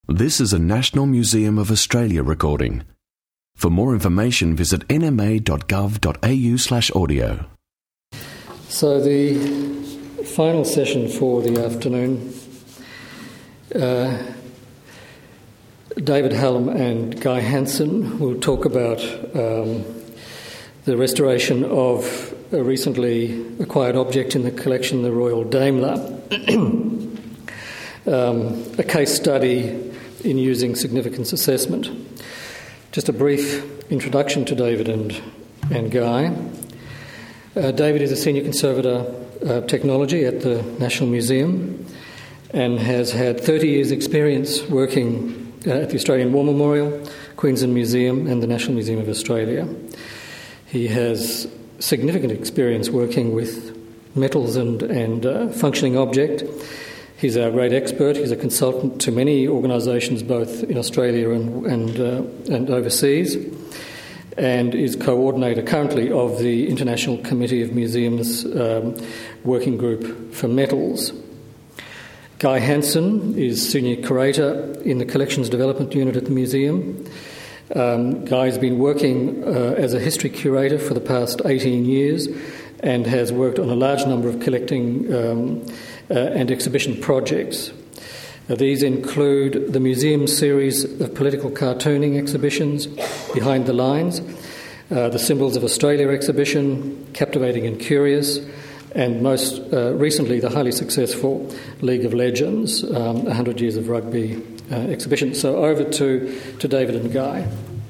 This is a National Museum of Australia recording. For more information, visit nma.gov.au/audio. So the final session for the afternoon, David Hallam and Guy Hansen will talk about the restoration of a recently acquired object in the collection, the Royal Daimler, a case study in using significance assessment. Just a brief introduction to David and Guy. David is a Senior Conservator of Technology at the National Museum and has had 30 years' experience working at the Australian War Memorial, Queensland Museum and the National Museum of Australia. He has significant experience working with metals and functioning object. He's our great expert. He's a consultant to many organisations both in Australia and overseas, and is coordinator currently of the International Committee of Museums Working Group for Metals. Guy Hansen is Senior Curator in the Collections Development Unit at the Museum. Guy's been working as a history curator for the past 18 years and has worked on a large number of collecting and exhibition projects. These include the museum's series of political cartooning exhibitions, Behind the Lines, the Symbols of Australia exhibition, Captivating and Curious, and most recently the highly successful League of Legends, 100 Years of Rugby exhibition. So over to David and Guy.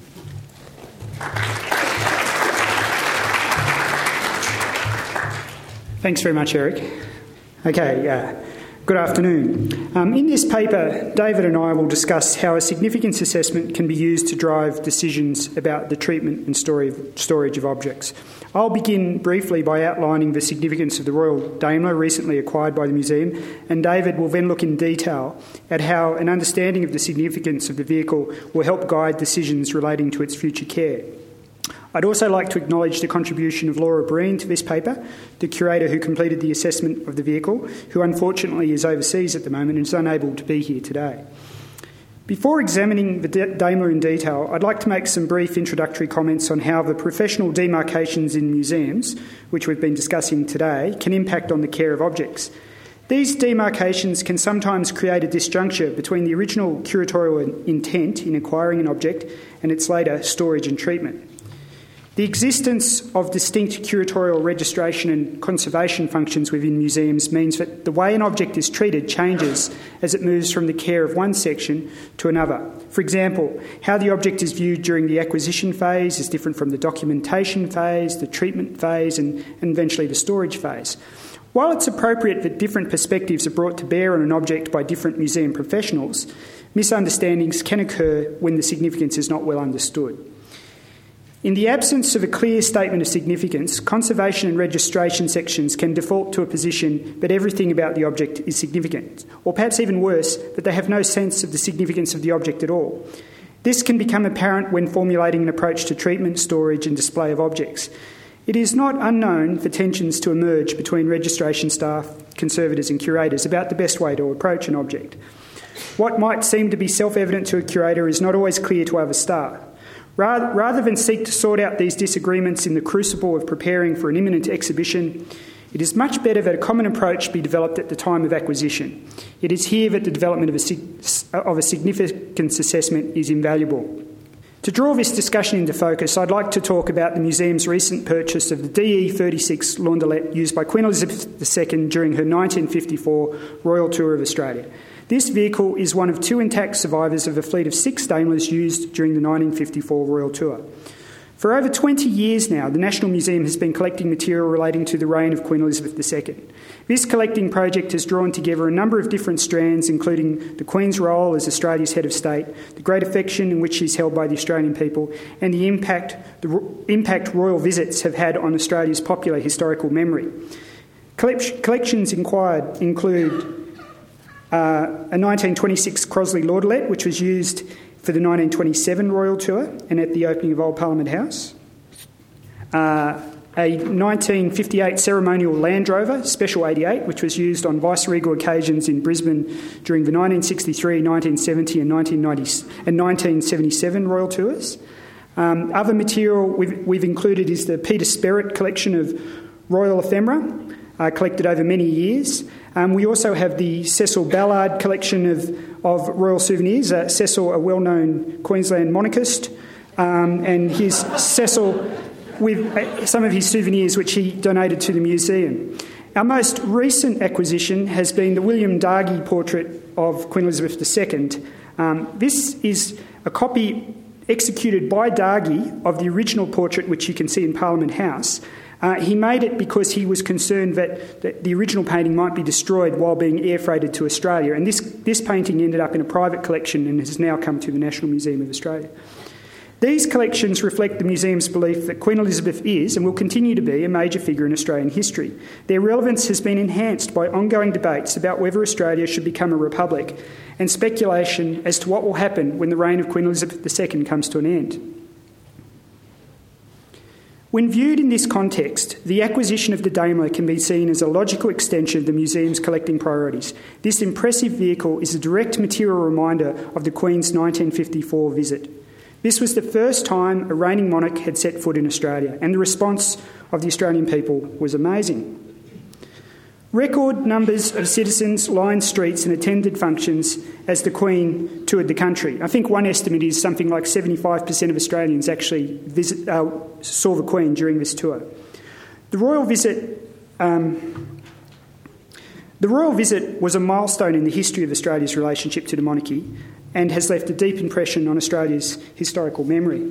Thanks very much, Eric. Okay, good afternoon. In this paper, David and I will discuss how a significance assessment can be used to drive decisions about the treatment and storage of objects. I'll begin briefly by outlining the significance of the Royal Daimler recently acquired by the museum, and David will then look in detail at how an understanding of the significance of the vehicle will help guide decisions relating to its future care. I'd also like to acknowledge the contribution of Laura Breen to this paper, the curator who completed the assessment of the vehicle, who unfortunately is overseas at the moment and is unable to be here today. Before examining the Daimler in detail, I'd like to make some brief introductory comments on how the professional demarcations in museums, which we've been discussing today, can impact on the care of objects. These demarcations can sometimes create a disjuncture between the original curatorial intent in acquiring an object and its later storage and treatment. The existence of distinct curatorial registration and conservation functions within museums means that the way an object is treated changes as it moves from the care of one section to another. For example, how the object is viewed during the acquisition phase is different from the documentation phase, the treatment phase, and eventually the storage phase. While it's appropriate that different perspectives are brought to bear on an object by different museum professionals, misunderstandings can occur when the significance is not well understood. In the absence of a clear statement of significance, conservation and registration sections can default to a position that everything about the object is significant, or perhaps even worse, that they have no sense of the significance of the object at all. This can become apparent when formulating an approach to treatment, storage and display of objects. It is not unknown for tensions to emerge between registration staff, conservators and curators about the best way to approach an object. What might seem to be self-evident to a curator is not always clear to other staff. Rather than seek to sort out these disagreements in the crucible of preparing for an imminent exhibition, it is much better that a common approach be developed at the time of acquisition. It is here that the development of a significance assessment is invaluable. To draw this discussion into focus, I'd like to talk about the museum's recent purchase of the DE-36 Laundelette used by Queen Elizabeth II during her 1954 Royal Tour of Australia. This vehicle is one of two intact survivors of a fleet of 6 Daimlers used during the 1954 Royal Tour. For over 20 years now, the National Museum has been collecting material relating to the reign of Queen Elizabeth II. This collecting project has drawn together a number of different strands, including the Queen's role as Australia's head of state, the great affection in which she's held by the Australian people, and the impact royal visits have had on Australia's popular historical memory. Collections include a 1926 Crosley Laundelette, which was used for the 1927 Royal Tour and at the opening of Old Parliament House. a 1958 ceremonial Land Rover, Special 88, which was used on viceregal occasions in Brisbane during the 1963, 1970 and 1977 Royal Tours. Other material we've included is the Peter Sperrit collection of royal ephemera, collected over many years. We also have the Cecil Ballard collection of royal souvenirs. Cecil, a well-known Queensland monarchist, and his Cecil with some of his souvenirs which he donated to the museum. Our most recent acquisition has been the William Dargie portrait of Queen Elizabeth II. This is a copy executed by Dargie of the original portrait which you can see in Parliament House. He made it because he was concerned that the original painting might be destroyed while being air freighted to Australia, and this painting ended up in a private collection and has now come to the National Museum of Australia. These collections reflect the museum's belief that Queen Elizabeth is and will continue to be a major figure in Australian history. Their relevance has been enhanced by ongoing debates about whether Australia should become a republic and speculation as to what will happen when the reign of Queen Elizabeth II comes to an end. When viewed in this context, the acquisition of the Daimler can be seen as a logical extension of the museum's collecting priorities. This impressive vehicle is a direct material reminder of the Queen's 1954 visit. This was the first time a reigning monarch had set foot in Australia, and the response of the Australian people was amazing. Record numbers of citizens lined streets and attended functions as the Queen toured the country. I think one estimate is something like 75% of Australians actually saw the Queen during this tour. The royal visit was a milestone in the history of Australia's relationship to the monarchy and has left a deep impression on Australia's historical memory.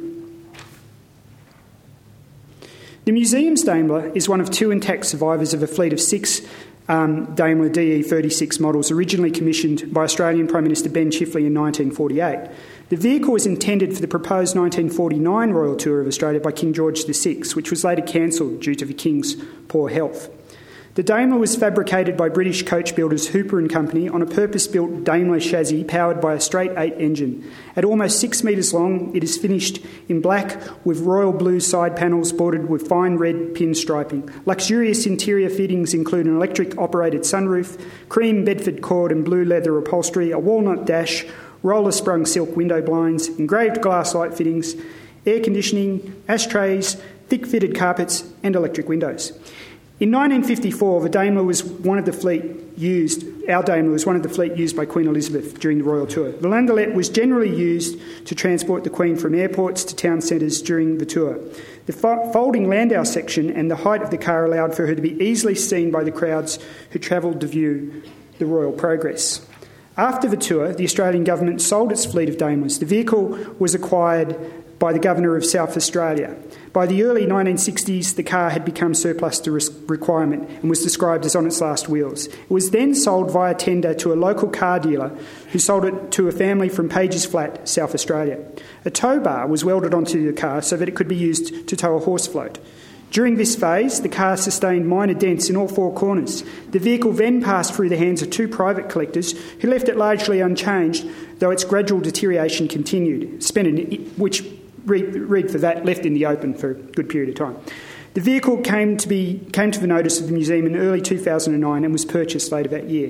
The museum's Daimler is one of two intact survivors of a fleet of 6 Daimler DE36 models originally commissioned by Australian Prime Minister Ben Chifley in 1948. The vehicle was intended for the proposed 1949 Royal Tour of Australia by King George VI, which was later cancelled due to the King's poor health. The Daimler was fabricated by British coach builders Hooper and Company on a purpose-built Daimler chassis powered by a straight 8 engine. At almost 6 metres long, it is finished in black with royal blue side panels bordered with fine red pinstriping. Luxurious interior fittings include an electric-operated sunroof, cream Bedford cord and blue leather upholstery, a walnut dash, roller-sprung silk window blinds, engraved glass light fittings, air conditioning, ashtrays, thick-fitted carpets and electric windows. In 1954, our Daimler was one of the fleet used by Queen Elizabeth during the Royal Tour. The Landaulette was generally used to transport the Queen from airports to town centres during the tour. The folding landau section and the height of the car allowed for her to be easily seen by the crowds who travelled to view the royal progress. After the tour, the Australian government sold its fleet of Daimlers. The vehicle was acquired by the Governor of South Australia. By the early 1960s, the car had become surplus to requirement and was described as on its last wheels. It was then sold via tender to a local car dealer who sold it to a family from Pages Flat, South Australia. A tow bar was welded onto the car so that it could be used to tow a horse float. During this phase, the car sustained minor dents in all 4 corners. The vehicle then passed through the hands of 2 private collectors who left it largely unchanged, though its gradual deterioration continued, which read for that, left in the open for a good period of time. The vehicle came to the notice of the museum in early 2009 and was purchased later that year.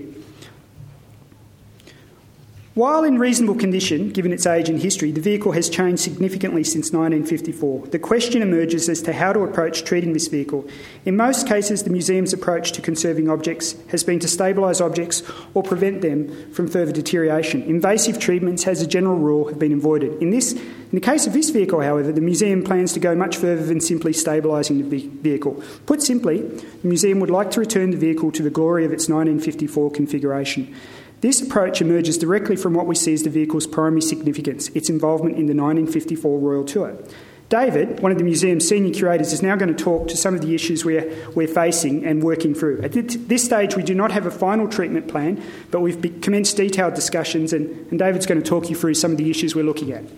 While in reasonable condition, given its age and history, the vehicle has changed significantly since 1954. The question emerges as to how to approach treating this vehicle. In most cases, the museum's approach to conserving objects has been to stabilise objects or prevent them from further deterioration. Invasive treatments, as a general rule, have been avoided. In the case of this vehicle, however, the museum plans to go much further than simply stabilising the vehicle. Put simply, the museum would like to return the vehicle to the glory of its 1954 configuration. This approach emerges directly from what we see as the vehicle's primary significance, its involvement in the 1954 Royal Tour. David, one of the museum's senior curators, is now going to talk to some of the issues we're facing and working through. At this stage, we do not have a final treatment plan, but we've commenced detailed discussions, and David's going to talk you through some of the issues we're looking at.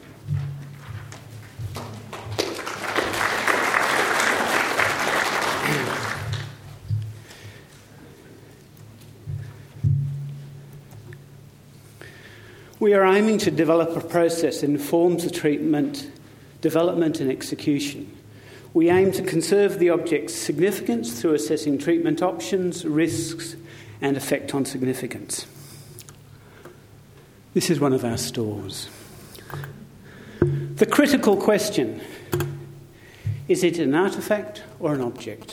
We are aiming to develop a process that informs the treatment, development and execution. We aim to conserve the object's significance through assessing treatment options, risks, and effect on significance. This is one of our stores. The critical question: is it an artefact or an object?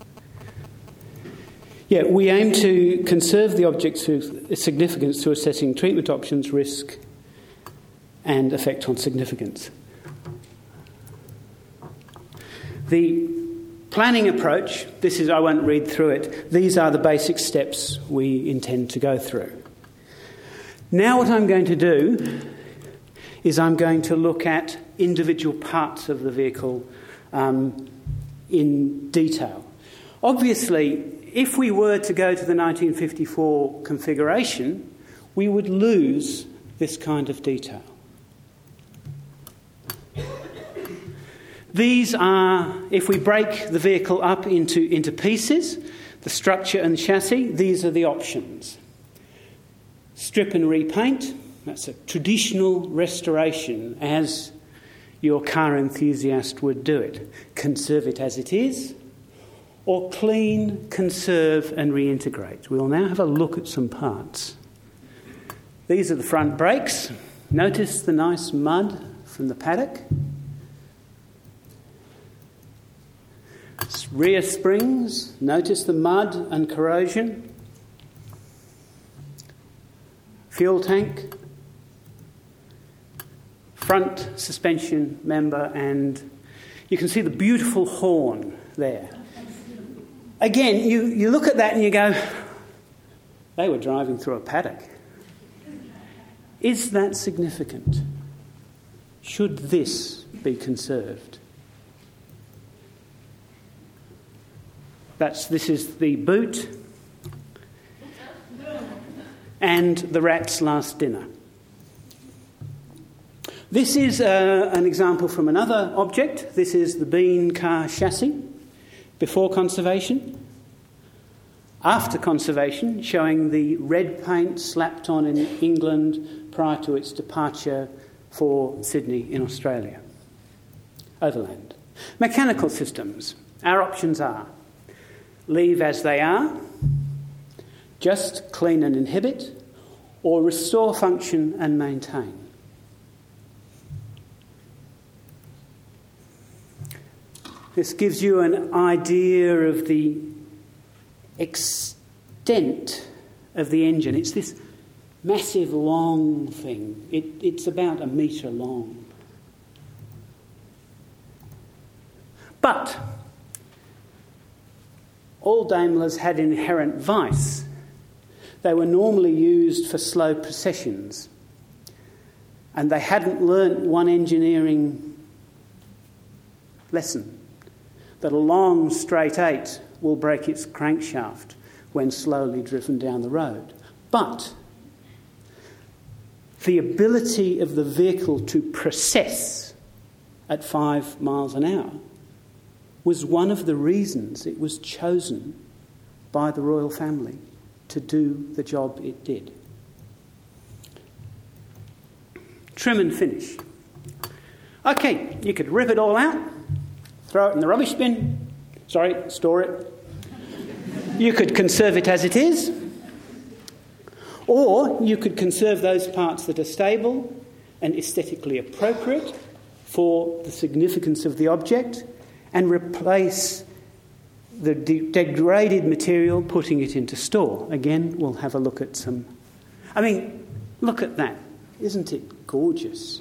Yeah, we aim to conserve the object's significance through assessing treatment options, risk, and effect on significance. The planning approach, I won't read through it, these are the basic steps we intend to go through. Now what I'm going to do is I'm going to look at individual parts of the vehicle in detail. Obviously, if we were to go to the 1954 configuration, we would lose this kind of detail. These are, if we break the vehicle up into pieces, the structure and chassis, these are the options. Strip and repaint, that's a traditional restoration as your car enthusiast would do it. Conserve it as it is, or clean, conserve and reintegrate. We'll now have a look at some parts. These are the front brakes. Notice the nice mud from the paddock. Rear springs, notice the mud and corrosion. Fuel tank. Front suspension member, and you can see the beautiful horn there. Again, you look at that and you go, they were driving through a paddock. Is that significant? Should this be conserved? This is the boot and the rat's last dinner. This is an example from another object. This is the Bean car chassis before conservation. After conservation, showing the red paint slapped on in England prior to its departure for Sydney in Australia. Overland. Mechanical systems. Our options are leave as they are, just clean and inhibit, or restore function and maintain. This gives you an idea of the extent of the engine. It's this massive long thing. It's about 1 metre long. But all Daimlers had inherent vice. They were normally used for slow processions, and they hadn't learnt one engineering lesson, that a long straight 8 will break its crankshaft when slowly driven down the road. But the ability of the vehicle to process at 5 miles an hour was one of the reasons it was chosen by the royal family to do the job it did. Trim and finish. Okay, you could rip it all out, throw it in the rubbish bin. Store it. You could conserve it as it is. Or you could conserve those parts that are stable and aesthetically appropriate for the significance of the object and replace the degraded material, putting it into store. Again, we'll have a look at some... look at that. Isn't it gorgeous?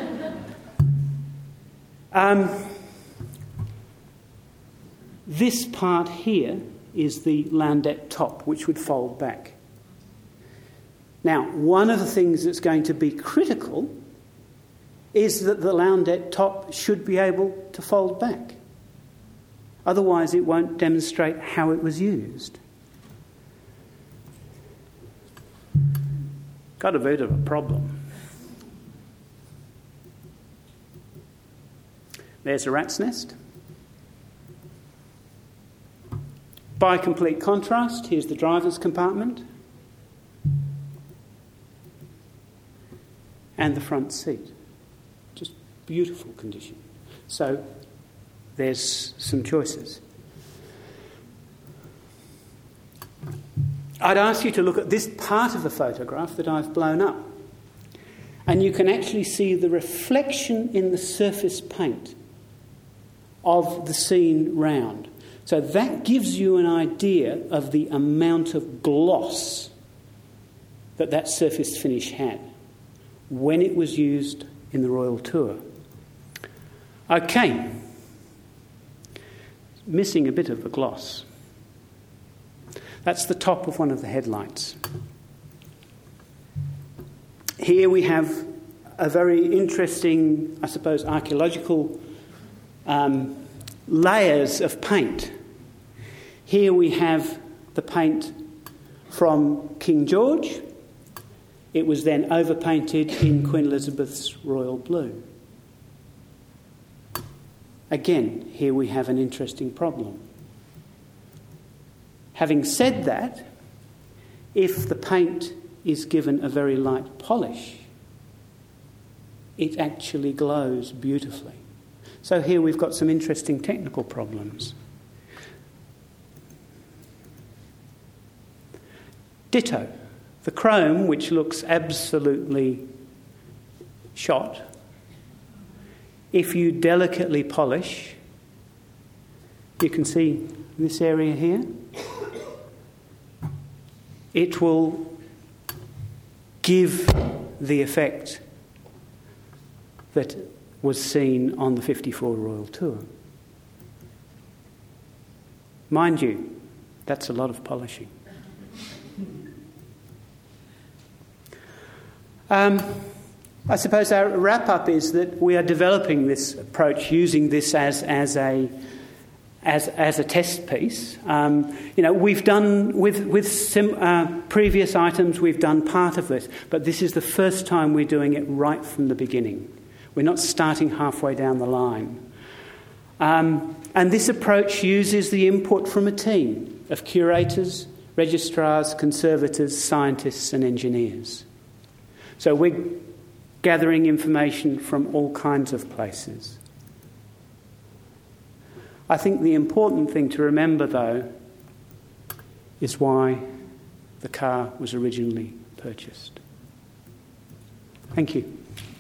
This part here is the landette top, which would fold back. Now, one of the things that's going to be critical is that the landette top should be able to fold back. Otherwise, it won't demonstrate how it was used. Got a bit of a problem. There's a rat's nest. By complete contrast, here's the driver's compartment and the front seat. Just beautiful condition. So there's some choices. I'd ask you to look at this part of the photograph that I've blown up. And you can actually see the reflection in the surface paint of the scene round. So that gives you an idea of the amount of gloss that surface finish had when it was used in the Royal Tour. Okay. Missing a bit of the gloss. That's the top of one of the headlights. Here we have a very interesting, I suppose, archaeological layers of paint. Here we have the paint from King George. It was then overpainted in Queen Elizabeth's royal blue. Again, here we have an interesting problem. Having said that, if the paint is given a very light polish, it actually glows beautifully. So here we've got some interesting technical problems. Ditto. The chrome, which looks absolutely shot, if you delicately polish, you can see this area here, it will give the effect that was seen on the 54 Royal Tour. Mind you, that's a lot of polishing. I suppose our wrap-up is that we are developing this approach, using this as a test piece. We've done with previous items, we've done part of this, but this is the first time we're doing it right from the beginning. We're not starting halfway down the line. And this approach uses the input from a team of curators, registrars, conservators, scientists and engineers. So we're gathering information from all kinds of places. I think the important thing to remember, though, is why the car was originally purchased. Thank you.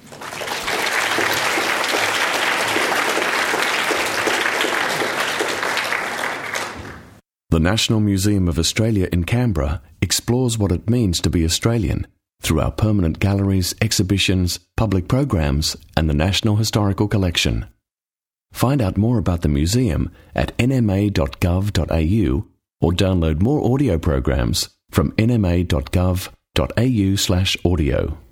The National Museum of Australia in Canberra explores what it means to be Australian through our permanent galleries, exhibitions, public programs, and the National Historical Collection. Find out more about the museum at nma.gov.au or download more audio programs from nma.gov.au/audio.